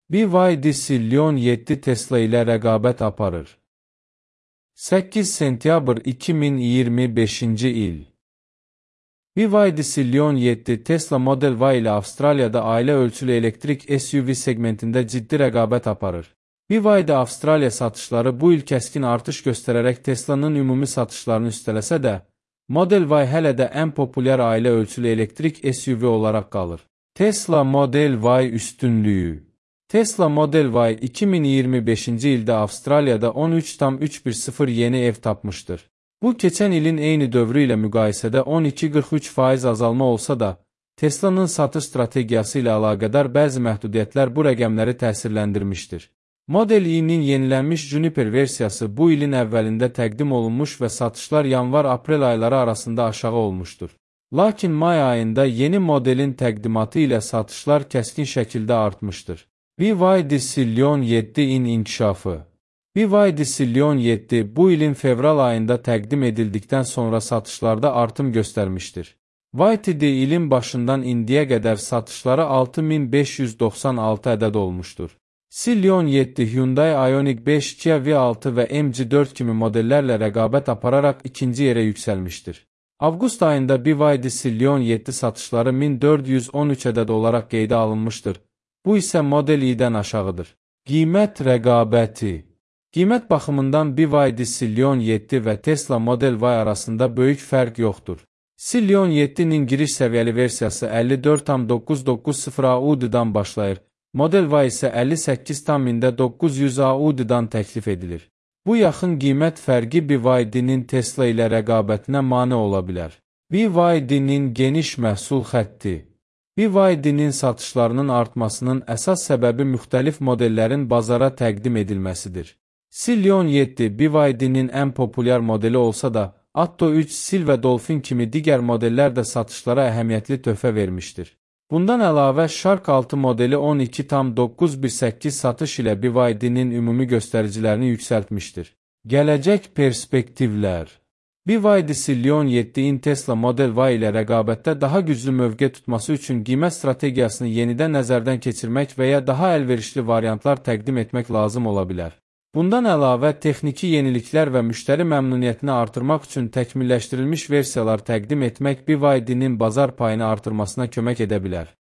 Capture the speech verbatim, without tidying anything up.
B Y D Scion yeddi Tesla ilə rəqabət aparır. səkkiz sentyabr iki min iyirmi beşinci il. B Y D Scion yeddi Tesla Model Y ilə Avstraliyada ailə ölçülü elektrik S U V segmentində ciddi rəqabət aparır. B Y D Avstraliya satışları bu il kəskin artış göstərərək Tesla'nın ümumi satışlarını üstələsə də, Model Y hələ də ən populyar ailə ölçülü elektrik S U V olaraq qalır. Tesla Model Y üstünlüyü. Tesla Model Y iki min iyirmi beşinci ildə Avstraliyada on üç nöqtə üç bir sıfır yeni ev tapmışdır. Bu, keçən ilin eyni dövrü ilə müqayisədə on iki nöqtə qırx üç faiz azalma olsa da, Tesla'nın satış strategiyası ilə əlaqədar bəzi məhdudiyyətlər bu rəqəmləri təsirləndirmişdir. Model Y-nin yenilənmiş Juniper versiyası bu ilin əvvəlində təqdim olunmuş və satışlar yanvar-aprel ayları arasında aşağı olmuşdur. Lakin may ayında yeni modelin təqdimatı ilə satışlar kəskin şəkildə artmışdır. B Y D Scion yeddi-in inkişafı. B Y D Scion yeddi bu ilin fevral ayında təqdim edildikdən sonra satışlarda artım göstərmişdir. Y T D ilin başından indiyə qədər satışları altı min beş yüz doxsan altı ədəd olmuşdur. Scion yeddi Hyundai Ioniq beş, Kia V altı və M G dörd kimi modellərlə rəqabət apararaq ikinci yerə yüksəlmişdir. Avqust ayında B Y D Scion yeddi satışları min dörd yüz on üç ədəd olaraq qeydə alınmışdır. Bu isə Model Y-dən aşağıdır. Qiymət rəqabəti. Qiymət baxımından B Y D Scion yeddi və Tesla Model Y arasında böyük fərq yoxdur. Scion yeddinin giriş səviyyəli versiyası əlli dörd nöqtə doqquz doqquz sıfır A U D-dan başlayır. Model Y isə əlli səkkiz nöqtə doqquz yüz A U D-dan təklif edilir. Bu yaxın qiymət fərqi B Y D-nin Tesla ilə rəqabətinə mane ola bilər. B Y D-nin geniş məhsul xətti. B Y D-nin satışlarının artmasının əsas səbəbi müxtəlif modellərin bazara təqdim edilməsidir. Scion yeddi B Y D-nin ən populyar modeli olsa da, Atto üç, Sil və Dolphin kimi digər modellər də satışlara əhəmiyyətli töhfə vermişdir. Bundan əlavə, Shark altı modeli on iki nöqtə doqquz bir səkkiz satış ilə B Y D-nin ümumi göstəricilərini yüksəltmişdir. Gələcək perspektivlər. B Y D Scion yeddi-in Tesla Model Y ilə rəqabətdə daha güclü mövqe tutması üçün qiymət strategiyasını yenidən nəzərdən keçirmək və ya daha əlverişli variantlar təqdim etmək lazım ola bilər. Bundan əlavə, texniki yeniliklər və müştəri məmnuniyyətini artırmaq üçün təkmilləşdirilmiş versiyalar təqdim etmək B Y D-nin bazar payını artırmasına kömək edə bilər.